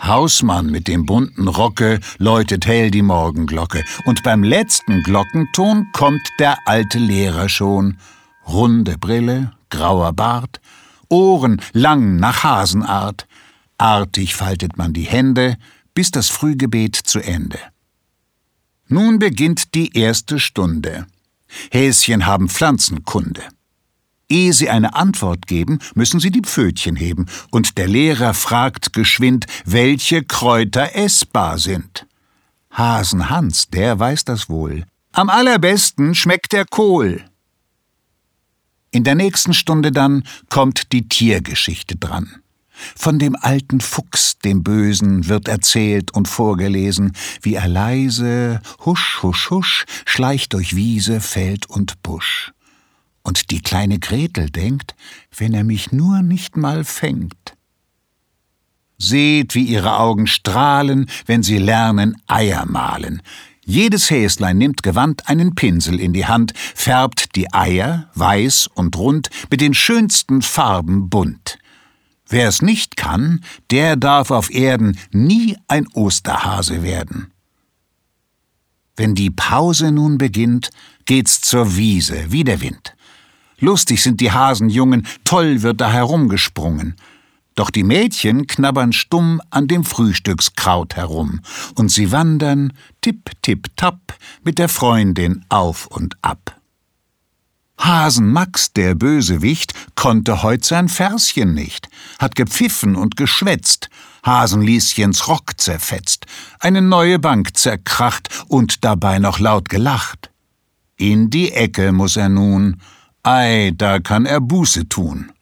Hausmann mit dem bunten Rocke läutet hell die Morgenglocke, und beim letzten Glockenton kommt der alte Lehrer schon. Runde Brille, grauer Bart, Ohren lang nach Hasenart. Artig faltet man die Hände, bis das Frühgebet zu Ende. Nun beginnt die erste Stunde. Häschen haben Pflanzenkunde. Ehe sie eine Antwort geben, müssen sie die Pfötchen heben, und der Lehrer fragt geschwind, welche Kräuter essbar sind. Hasen Hans, der weiß das wohl. Am allerbesten schmeckt der Kohl. In der nächsten Stunde dann kommt die Tiergeschichte dran. Von dem alten Fuchs, dem Bösen, wird erzählt und vorgelesen, wie er leise, husch, husch, husch, schleicht durch Wiese, Feld und Busch. Und die kleine Gretel denkt, wenn er mich nur nicht mal fängt. Seht, wie ihre Augen strahlen, wenn sie lernen Eier mahlen. Jedes Häslein nimmt gewandt einen Pinsel in die Hand, färbt die Eier, weiß und rund, mit den schönsten Farben bunt. Wer es nicht kann, der darf auf Erden nie ein Osterhase werden. Wenn die Pause nun beginnt, geht's zur Wiese wie der Wind. Lustig sind die Hasenjungen, toll wird da herumgesprungen. Doch die Mädchen knabbern stumm an dem Frühstückskraut herum, und sie wandern tipp, tipp, tapp mit der Freundin auf und ab. Hasen Max, der Bösewicht, konnte heut sein Verschen nicht, hat gepfiffen und geschwätzt, Hasenlieschens Rock zerfetzt, eine neue Bank zerkracht und dabei noch laut gelacht. In die Ecke muß er nun, ei, da kann er Buße tun.